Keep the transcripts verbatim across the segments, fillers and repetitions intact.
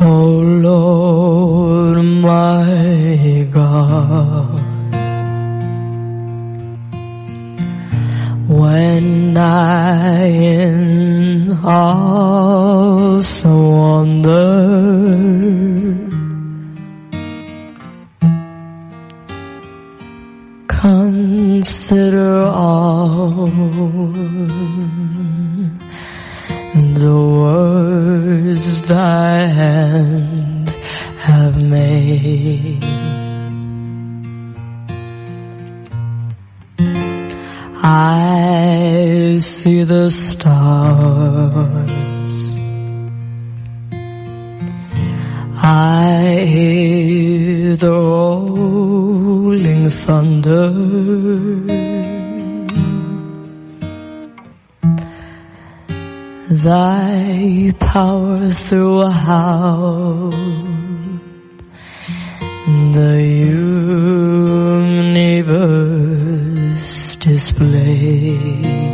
Oh Lord my God, when I in awesome wonder consider all the words thy hand have made, I see the stars, I hear the rolling thunder, thy power throughout the universe displayed.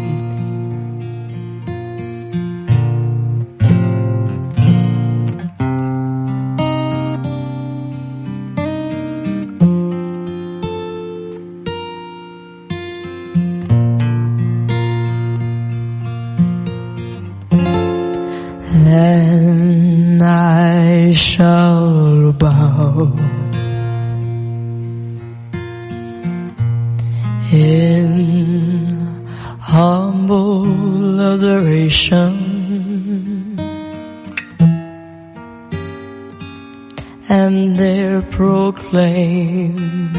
Then I shall bow in humble adoration and there proclaim,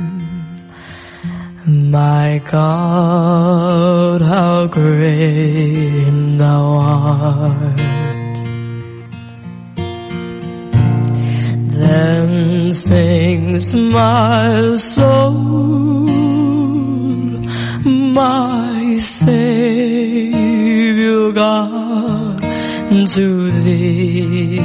my God, how great thou art. Then sings my soul, my Savior God, to thee.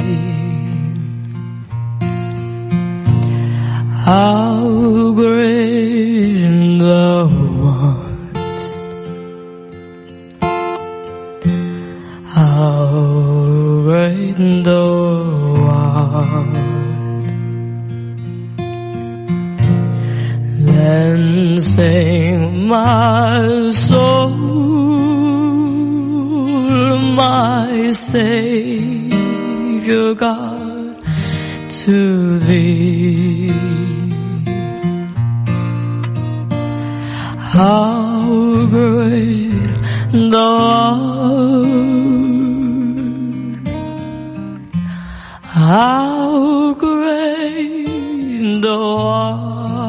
How great thou art, how great thou art. Then sing my soul, my Savior God, to thee. How great thou art, how great thou art.